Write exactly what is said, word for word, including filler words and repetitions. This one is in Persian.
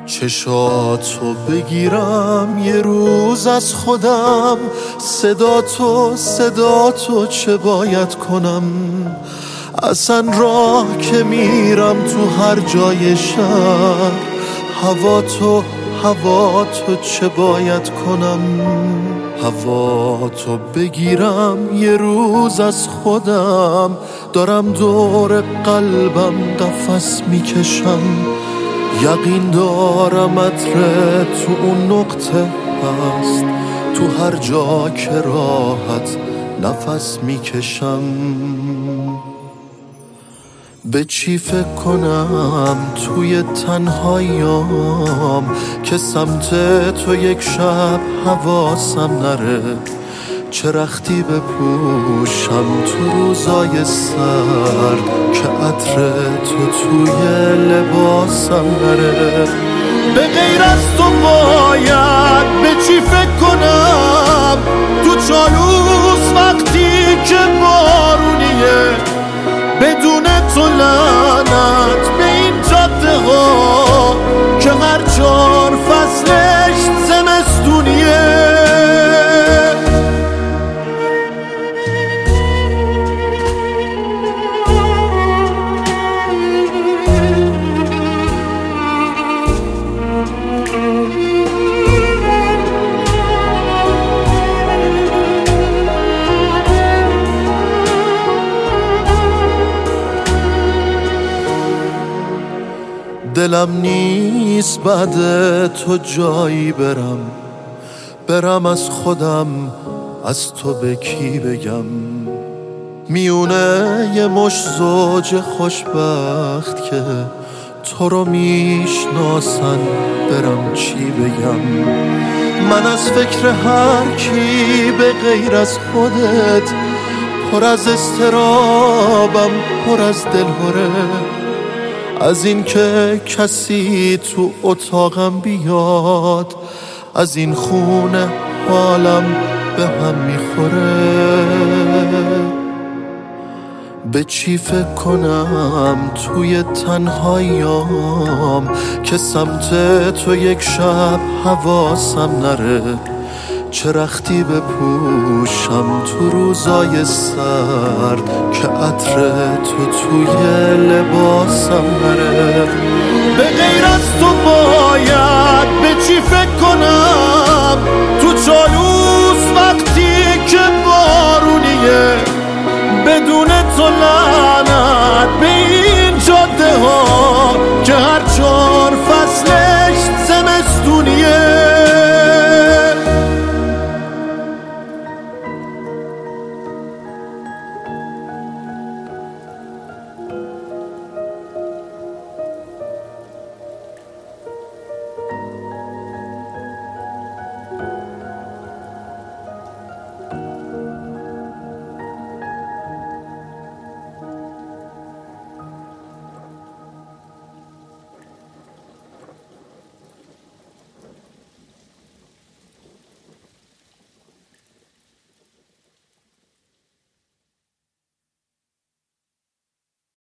چشاتو بگیرم یه روز از خودم، صدا تو صدا تو چه باید کنم؟ اصلا راه که میرم تو هر جای شهر، هوا تو هوا تو چه باید کنم؟ هوا تو بگیرم یه روز از خودم، دارم دور قلبم قفس میکشم، یقین دارم عطر تو اون نقطه هست، تو هر جا که راحت نفس میکشم. به چی فکر کنم توی تنهاییام که سمت تو یک شب حواسم نره؟ چه رختی بپوشم تو روزای سرد که عطر تو توی لباسم نره؟ به غیر از تو باید به چی فکر کنم تو چالوس وقتی که بارونیه؟ بدون تو لعنت به این جاده ها که هر چهار فصلش زمستونیه. دلم نیست بعد تو جایی برم، برم از خودم، از تو به کی بگم؟ میونه یه مش زوج خوشبخت که تو رو میشناسن، برم چی بگم؟ من از فکر هر کی به غیر از خودت پر از اضطرابم، پر از دلهره، از این که کسی تو اتاقم بیاد، از این خونه حالم به هم میخوره. به چی فکر کنم توی تنهاییام که سمت تو یک شب حواسم نره؟ چه رختی بپوشم تو روزای سرد که عطر تو توی لباسم نره؟ به غیر از تو باید به چی فکر کنم تو چالوس وقتی که بارونیه؟ بدون تو لعنت